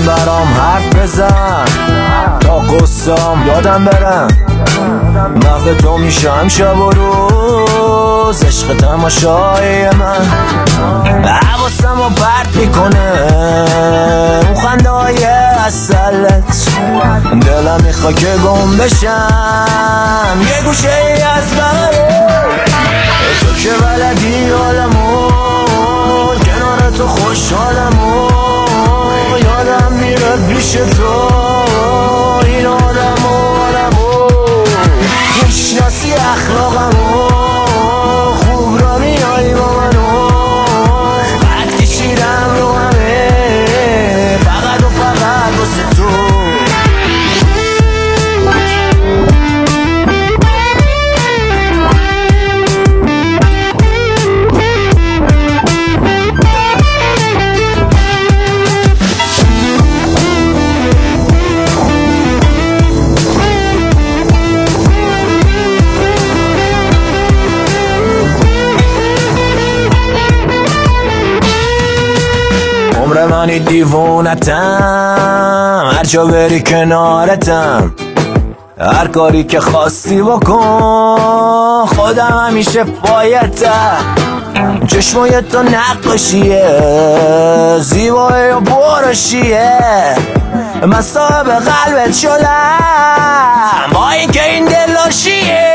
برام حرف بزن تا قصام یادم برم. نقد تو میشم شب و روز، عشق تماشای من حواسم رو پرت میکنه اون خنده های اصلت. دلم میخوا که گم بشم یه گوشه ای از من، تو که بلدی حالمو، کنار تو خوشحالمو. یادم میره پیش تو این آدمو میشناسی اخلاقمو، خوب را میایی با منو. قد کشیدم رو همه فقط و فقط واسه تو. عمر منی دیوونتم، هر جا بری کنارتم، هر کاری که خواستی بکن، خودم همیشه پایتم. چشمای تو نقاشیه، زیبایی و برشیه، من صاحب قلبت شدم با اینکه این دلاشیه.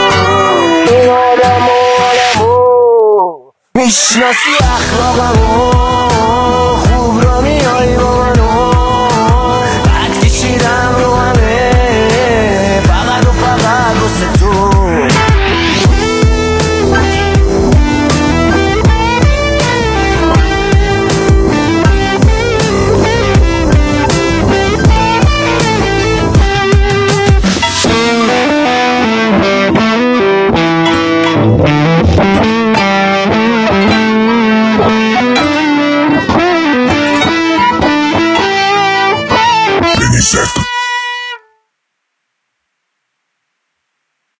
میشناسی اخلاقمو،